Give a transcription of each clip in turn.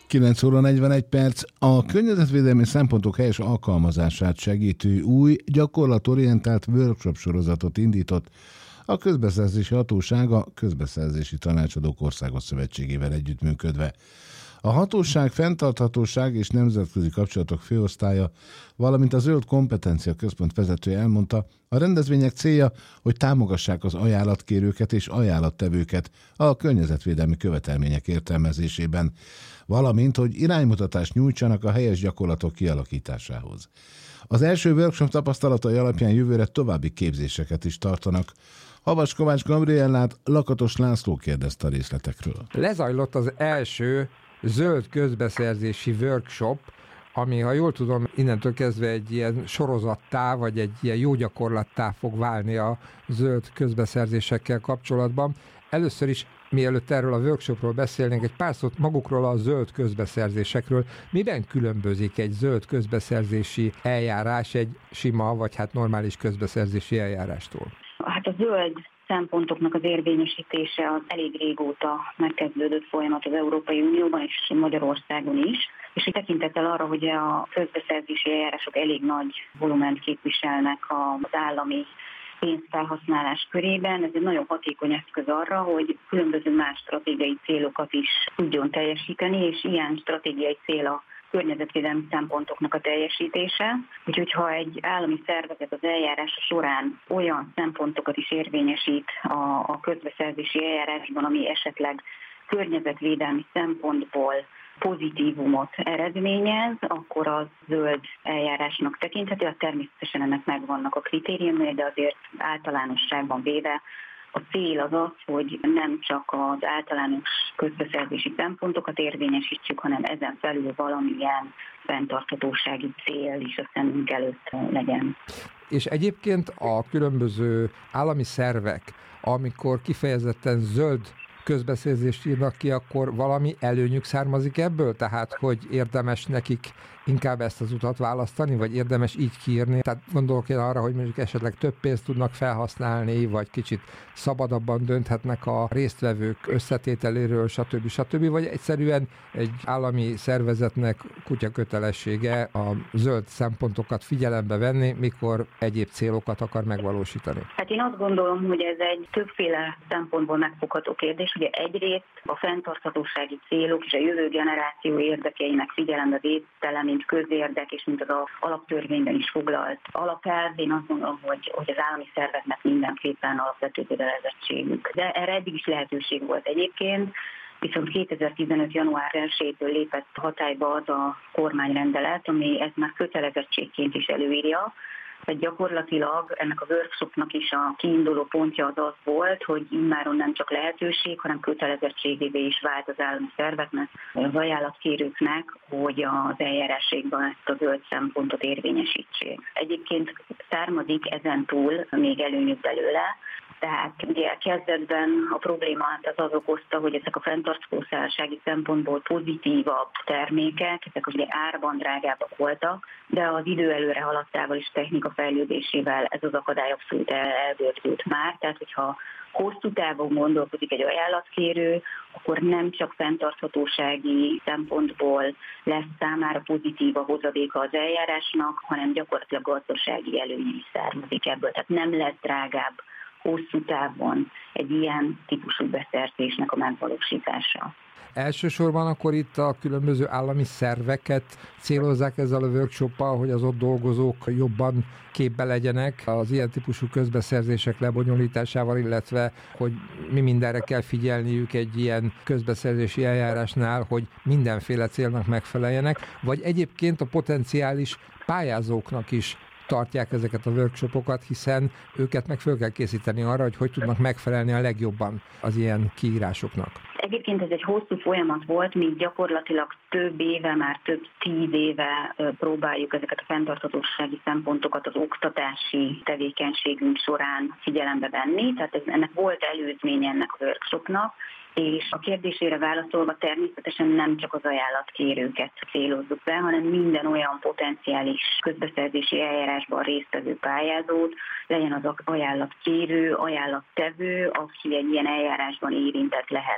9 óra 41 perc. A környezetvédelmi szempontok helyes alkalmazását segítő új, gyakorlatorientált workshop sorozatot indított a Közbeszerzési Hatóság a Közbeszerzési Tanácsadók Országos Szövetségével együttműködve. A hatóság fenntarthatóság és nemzetközi kapcsolatok főosztálya, valamint a Zöld Kompetencia Központ vezetője elmondta, a rendezvények célja, hogy támogassák az ajánlatkérőket és ajánlattevőket a környezetvédelmi követelmények értelmezésében, valamint, hogy iránymutatást nyújtsanak a helyes gyakorlatok kialakításához. Az első workshop tapasztalatai alapján jövőre további képzéseket is tartanak. Havas Kovács Gabriellát Lakatos László kérdezte a részletekről. Lezajlott az első zöld közbeszerzési workshop, ami, ha jól tudom, innentől kezdve egy ilyen sorozattá, vagy egy ilyen jó gyakorlattá fog válni a zöld közbeszerzésekkel kapcsolatban. Először is, mielőtt erről a workshopról beszélnénk, egy pár szót magukról a zöld közbeszerzésekről. Miben különbözik egy zöld közbeszerzési eljárás egy sima, vagy hát normális közbeszerzési eljárástól? Hát a zöld szempontoknak az érvényesítése az elég régóta megkezdődött folyamat az Európai Unióban és Magyarországon is, és így tekintettel arra, hogy a közbeszerzési eljárások elég nagy volument képviselnek az állami pénzfelhasználás körében, ez egy nagyon hatékony eszköz arra, hogy különböző más stratégiai célokat is tudjon teljesíteni, és ilyen stratégiai cél a környezetvédelmi szempontoknak a teljesítése. Úgyhogy ha egy állami szervezet az eljárása során olyan szempontokat is érvényesít a közbeszerzési eljárásban, ami esetleg környezetvédelmi szempontból pozitívumot eredményez, akkor az zöld eljárásnak tekinthető. Természetesen ennek megvannak a kritériumai, de azért általánosságban véve a cél az az, hogy nem csak az általános közbeszerzési szempontokat érvényesítsük, hanem ezen felül valamilyen fenntarthatósági cél is a szemünk előtt legyen. És egyébként a különböző állami szervek, amikor kifejezetten zöld közbeszerzést írnak ki, akkor valami előnyük származik ebből? Tehát, hogy érdemes nekik inkább ezt az utat választani, vagy érdemes így kiírni? Tehát gondolok én arra, hogy mondjuk esetleg több pénzt tudnak felhasználni, vagy kicsit szabadabban dönthetnek a résztvevők összetételéről, stb. Vagy egyszerűen egy állami szervezetnek kutya kötelessége a zöld szempontokat figyelembe venni, mikor egyéb célokat akar megvalósítani? Hát én azt gondolom, hogy ez egy többféle szempontból megfogható kérdés. Ugye egyrészt a fenntarthatósági célok és a jövő generáció érdekeinek figyelembevétele, mint közérdek, és mint az alaptörvényben is foglalt alapelv. Én azt gondolom, hogy az állami szerveknek mindenképpen alapvető kötelezettségük. De erre eddig is lehetőség volt egyébként, viszont 2015. január 1-től lépett hatályba az a kormányrendelet, ami ezt már kötelezettségként is előírja. Tehát gyakorlatilag ennek a workshopnak is a kiinduló pontja az volt, hogy immáron nem csak lehetőség, hanem kötelezettségévé is vált az állami szerveknek, az ajánlatkérőknek, hogy az eljárásségban ezt a zöld szempontot érvényesítsék. Egyébként származik ezen túl még előnyük belőle, tehát ugye kezdetben a problémát az okozta, hogy ezek a fenntarthatósági szempontból pozitívabb termékek, ezek ugye árban drágábbak voltak, de az idő előre haladtával és technika fejlődésével ez az akadály abszolút elgördült már. Tehát, hogyha hosszú távon gondolkodik egy ajánlatkérő, akkor nem csak fenntarthatósági szempontból lesz számára pozitív a hozadéka az eljárásnak, hanem gyakorlatilag gazdasági előny is származik ebből. Tehát nem lesz drágább hosszú távon egy ilyen típusú beszerzésnek a megvalósítása. Elsősorban akkor itt a különböző állami szerveket célozzák ezzel a workshoppal, hogy az ott dolgozók jobban képbe legyenek az ilyen típusú közbeszerzések lebonyolításával, illetve hogy mi mindenre kell figyelniük egy ilyen közbeszerzési eljárásnál, hogy mindenféle célnak megfeleljenek, vagy egyébként a potenciális pályázóknak is tartják ezeket a workshopokat, hiszen őket meg föl kell készíteni arra, hogy tudnak megfelelni a legjobban az ilyen kiírásoknak. Egyébként ez egy hosszú folyamat volt, mi gyakorlatilag több éve, már több 10 éve próbáljuk ezeket a fenntarthatósági szempontokat az oktatási tevékenységünk során figyelembe venni, tehát ennek volt előzménye ennek a workshopnak, és a kérdésére válaszolva természetesen nem csak az ajánlatkérőket célozzuk be, hanem minden olyan potenciális közbeszerzési eljárásban résztvevő pályázót, legyen az ajánlatkérő, ajánlattevő, aki egy ilyen eljárásban érintett lehet.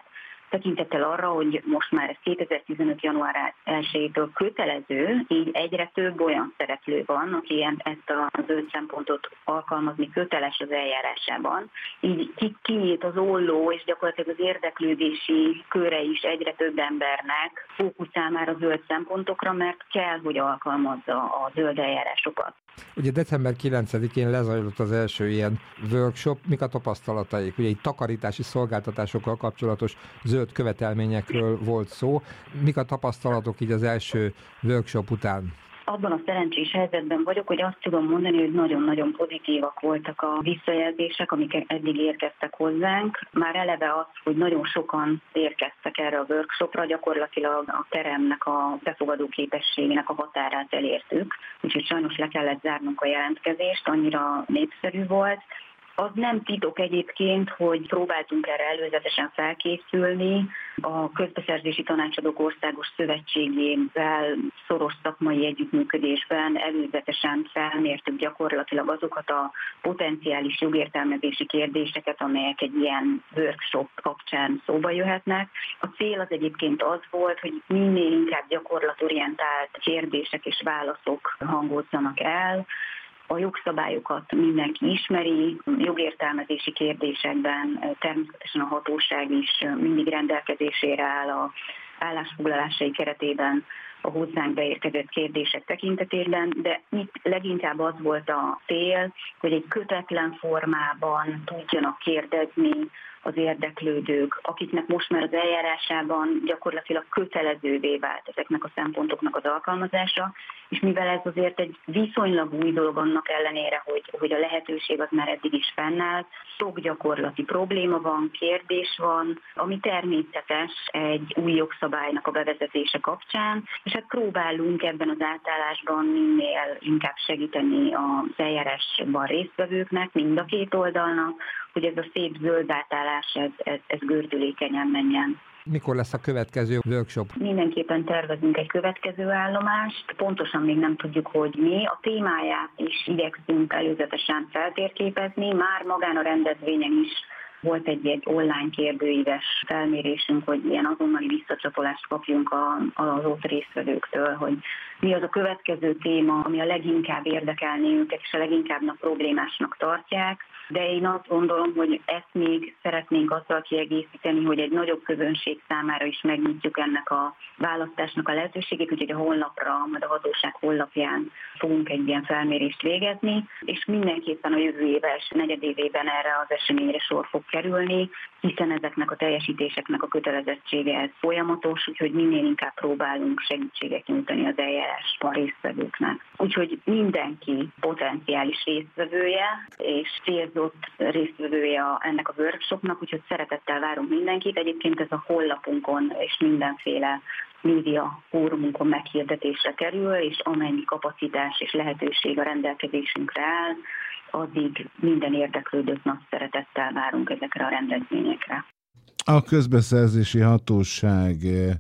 tekintettel arra, hogy most már ez 2015. január 1-től kötelező, így egyre több olyan szereplő van, aki ezt a zöld szempontot alkalmazni köteles az eljárásában. Így kinyílt az olló, és gyakorlatilag az érdeklődési köre is egyre több embernek fókuszál már a zöld szempontokra, mert kell, hogy alkalmazza a zöld eljárásokat. Ugye december 9-én lezajlott az első ilyen workshop. Mik a tapasztalataik? Ugye itt takarítási szolgáltatásokkal kapcsolatos zöld követelményekről volt szó. Mik a tapasztalatok így az első workshop után? Abban a szerencsés helyzetben vagyok, hogy azt tudom mondani, hogy nagyon-nagyon pozitívak voltak a visszajelzések, amik eddig érkeztek hozzánk. Már eleve az, hogy nagyon sokan érkeztek erre a workshopra, gyakorlatilag a teremnek a befogadó képességének a határát elértük, úgyhogy sajnos le kellett zárnunk a jelentkezést, annyira népszerű volt. Az nem titok egyébként, hogy próbáltunk erre előzetesen felkészülni. A Közbeszerzési Tanácsadók Országos Szövetségével szoros szakmai együttműködésben előzetesen felmértük gyakorlatilag azokat a potenciális jogértelmezési kérdéseket, amelyek egy ilyen workshop kapcsán szóba jöhetnek. A cél az egyébként az volt, hogy minél inkább gyakorlatorientált kérdések és válaszok hangozzanak el. A jogszabályokat mindenki ismeri, jogértelmezési kérdésekben természetesen a hatóság is mindig rendelkezésére áll a állásfoglalásai keretében a hozzánk beérkezett kérdések tekintetében, de itt leginkább az volt a cél, hogy egy kötetlen formában tudjanak kérdezni az érdeklődők, akiknek most már az eljárásában gyakorlatilag kötelezővé vált ezeknek a szempontoknak az alkalmazása, és mivel ez azért egy viszonylag új dolog annak ellenére, hogy a lehetőség az már eddig is fennállt, sok gyakorlati probléma van, kérdés van, ami természetes egy új jogszabálynak a bevezetése kapcsán, és hát próbálunk ebben az átállásban minél inkább segíteni az eljárásban résztvevőknek, mind a két oldalnak, hogy ez a szép zöld átállás, ez gördülékenyen menjen. Mikor lesz a következő workshop? Mindenképpen tervezünk egy következő állomást, pontosan még nem tudjuk, hogy mi. A témáját is igyekszünk előzetesen feltérképezni, már magán a rendezvényen is volt egy online kérdőíves felmérésünk, hogy ilyen azonnali visszacsatolást kapjunk az ott résztvevőktől, hogy mi az a következő téma, ami a leginkább érdekelni őket, és a leginkább problémásnak tartják. De én azt gondolom, hogy ezt még szeretnénk azzal kiegészíteni, hogy egy nagyobb közönség számára is megnyitjuk ennek a választásnak a lehetőségét, úgyhogy a honlapra, majd a hatóság honlapján fogunk egy ilyen felmérést végezni, és mindenképpen a jövő éves negyedévében erre az eseményre sor fog kerülni, hiszen ezeknek a teljesítéseknek a kötelezettsége ez folyamatos, úgyhogy minél inkább próbálunk segítséget nyújtani az eljárásban résztvevőknek. Úgyhogy mindenki potenciális résztvevője, és célzott résztvevője ennek a workshopnak, úgyhogy szeretettel várunk mindenkit. Egyébként ez a honlapunkon és mindenféle média fórumunkon meghirdetésre kerül, és amennyi kapacitás és lehetőség a rendelkezésünkre áll, addig minden érdeklődőt nagy szeretettel várunk ezekre a rendezvényekre. A Közbeszerzési Hatóság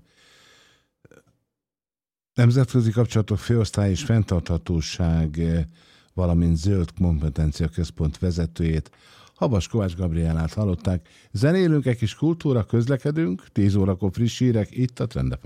Nemzetközi Kapcsolatok Főosztály és Fenntarthatóság, valamint Zöld Kompetencia Központ vezetőjét, Habas Kovács Gabriellát hallották. Zenélünk, egy kis kultúra, közlekedünk, 10 órakor friss hírek itt a Trend FM.